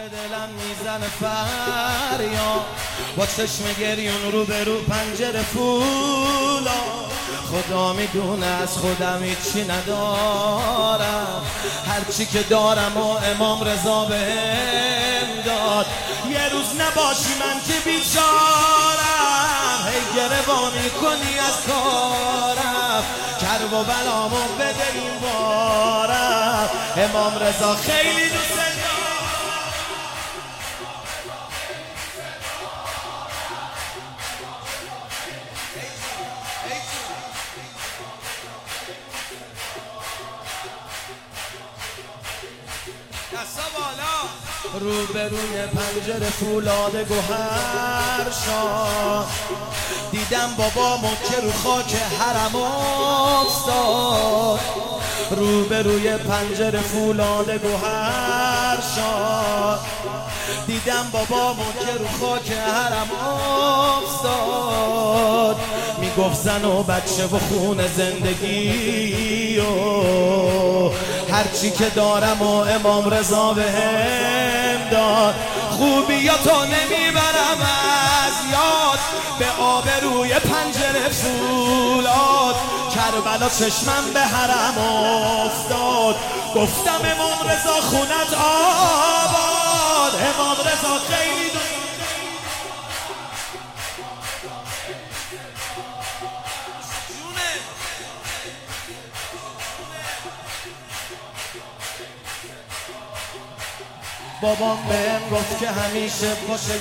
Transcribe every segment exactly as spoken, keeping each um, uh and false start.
دلم میزنه فریاد با چشم گریون رو به رو پنجره فولا. خدا میدونه از خودم هیچی ندارم، هرچی که دارم و امام رضا بهم داد. یه روز نباشی من که بیچارم، هی گره‌وانی کنی از کارم، کرب و بلامو بده این بارم. امام رضا خیلی دوست دارم. رو به روی پنجره فولاد گوهر شاه دیدم بابامو که رو خاک حرم افتاد. رو به روی پنجره فولاد گوهر شاه دیدم بابامو که رو خاک حرم افتاد. میگفت زن و بچه و خون زندگی و هرچی که دارم و امام رضا بهم داد. خوبیاتو نمیبرم از یاد، به آب روی پنجره فولاد کربلا چشمم به حرم افتاد. گفتم امام رضا خونت آباد، امام رضا خیلی دو بابام بهم گفت که همیشه باشه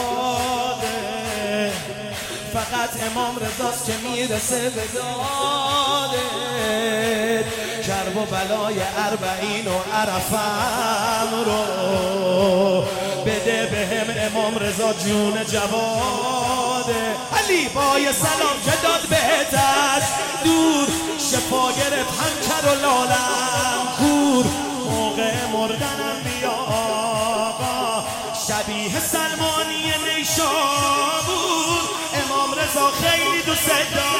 یاده، فقط امام رضاست که میرسه به داده. کرب و بلای اربعین و عرفم رو بده بهم امام رضا جون جواده. علی بای سلام که داد بهت از دور، شفا گرفت هم کر و لالم کور. موقع مردنم بیا آقا، شبیه سلمانی نیشابور. امام رضا خیلی دوست دارم.